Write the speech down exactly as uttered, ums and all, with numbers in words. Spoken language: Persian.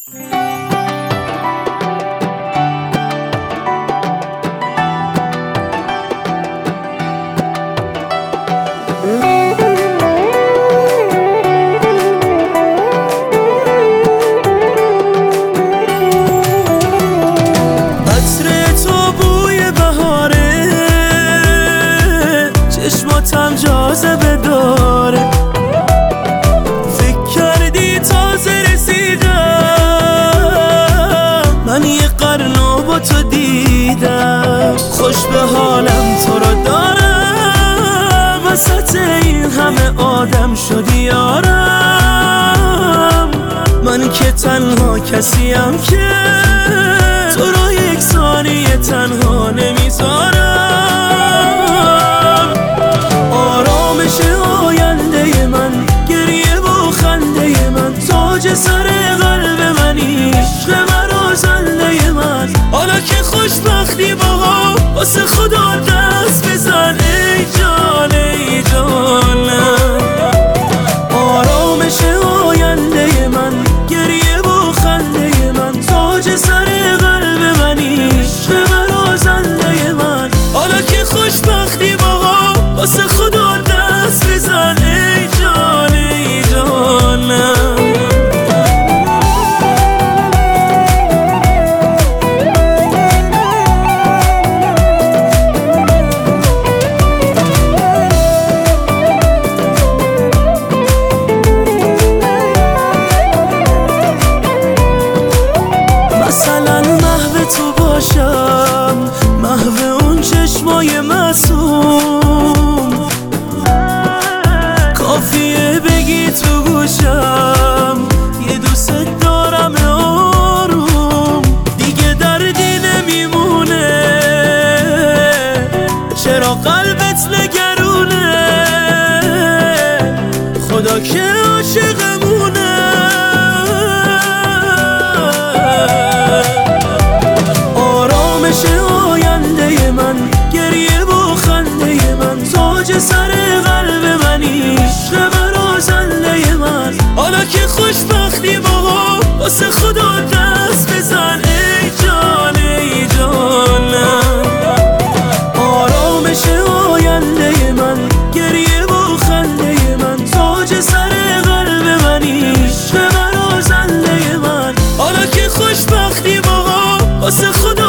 چشماتم جاذبه داره، فکر کردی تازه رسیدم، من یه قرن با تو دیدم. خوش به حالم تو رو دارم، وسط این همه آدم شدی یارم. من که تنها کسیم که تو رو یک ثانیه تنها نمیذارم. تاج سر قلب منی، عشق مرا زنده من. حالا که خوشبختی باها واسه خدا دست بزن ای جان ای جانم. آرامش آینده من، گریه و خنده من. تاج سر قلب منی، عشق مرا زنده من. حالا که خوشبختی باها واسه خدا دست بزن ای جان ای جانم. مثلا محو تو باشم، محو اون چشمای معصوم. کافیه بگی تو گوشم یه دوست دارم آروم. دیگه دردی نمیمونه، چرا قلبت نگرونه. خدا که عاشقمونه. تاج سر قلب منی، عشق مرا زنده من. حالا که خوشبختی باها واسه خدا دست بزن ای جان ای جانم. آرامش آینده من، گریه و خنده من. تاج سر قلب منی، عشق مرا زنده من. حالا که خوشبختی باها واسه خدا